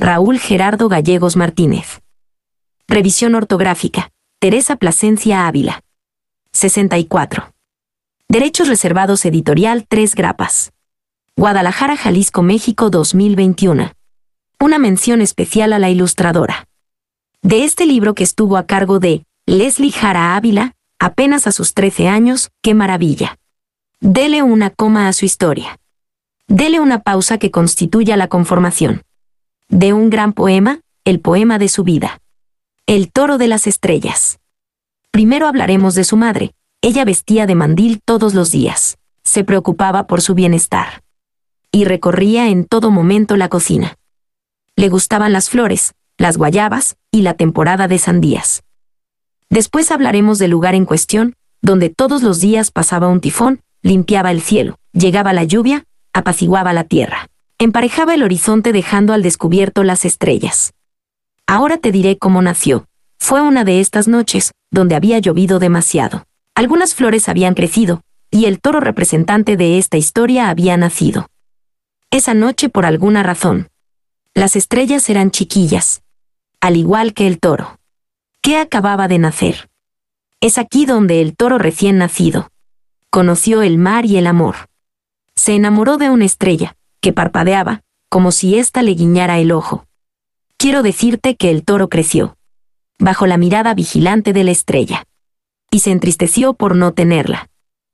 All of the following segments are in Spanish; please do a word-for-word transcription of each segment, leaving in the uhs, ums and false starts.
Raúl Gerardo Gallegos Martínez. Revisión ortográfica. Teresa Plasencia Ávila. sesenta y cuatro. Derechos reservados editorial Tres Grapas. Guadalajara, Jalisco, México dos mil veintiuno. Una mención especial a la ilustradora de este libro, que estuvo a cargo de Leslie Jara Ávila, apenas a sus trece años. ¡Qué maravilla! Dele una coma a su historia. Dele una pausa que constituya la conformación de un gran poema, el poema de su vida. El toro de las estrellas. Primero hablaremos de su madre. Ella vestía de mandil todos los días. Se preocupaba por su bienestar y recorría en todo momento la cocina. Le gustaban las flores, las guayabas y la temporada de sandías. Después hablaremos del lugar en cuestión, donde todos los días pasaba un tifón, limpiaba el cielo, llegaba la lluvia, apaciguaba la tierra, emparejaba el horizonte dejando al descubierto las estrellas. Ahora te diré cómo nació. Fue una de estas noches, donde había llovido demasiado. Algunas flores habían crecido, y el toro representante de esta historia había nacido. Esa noche, por alguna razón, las estrellas eran chiquillas, al igual que el toro, que acababa de nacer. Es aquí donde el toro recién nacido conoció el mar y el amor. Se enamoró de una estrella, que parpadeaba, como si ésta le guiñara el ojo. Quiero decirte que el toro creció bajo la mirada vigilante de la estrella, y se entristeció por no tenerla.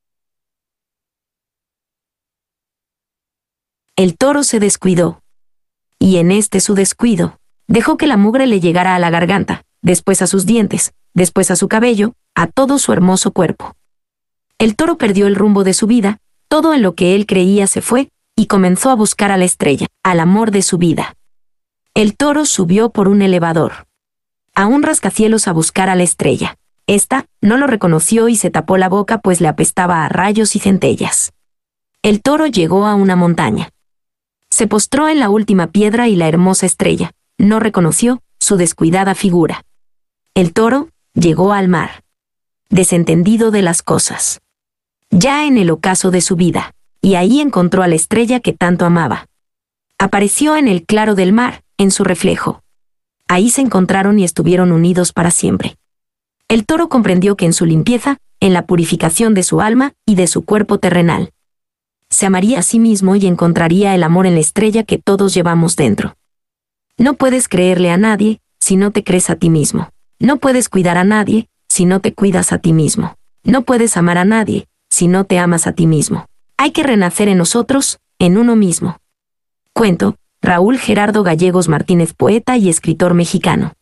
El toro se descuidó, y en este su descuido, dejó que la mugre le llegara a la garganta, después a sus dientes, después a su cabello, a todo su hermoso cuerpo. El toro perdió el rumbo de su vida, todo en lo que él creía se fue, y comenzó a buscar a la estrella, al amor de su vida. El toro subió por un elevador a un rascacielos a buscar a la estrella. Esta no lo reconoció y se tapó la boca, pues le apestaba a rayos y centellas. El toro llegó a una montaña. Se postró en la última piedra y la hermosa estrella no reconoció su descuidada figura. El toro llegó al mar, desentendido de las cosas, ya en el ocaso de su vida, y ahí encontró a la estrella que tanto amaba. Apareció en el claro del mar, en su reflejo. Ahí se encontraron y estuvieron unidos para siempre. El toro comprendió que en su limpieza, en la purificación de su alma y de su cuerpo terrenal, se amaría a sí mismo y encontraría el amor en la estrella que todos llevamos dentro. No puedes creerle a nadie si no te crees a ti mismo. No puedes cuidar a nadie si no te cuidas a ti mismo. No puedes amar a nadie si no te amas a ti mismo. Hay que renacer en nosotros, en uno mismo. Cuento, Raúl Gerardo Gallegos Martínez, poeta y escritor mexicano.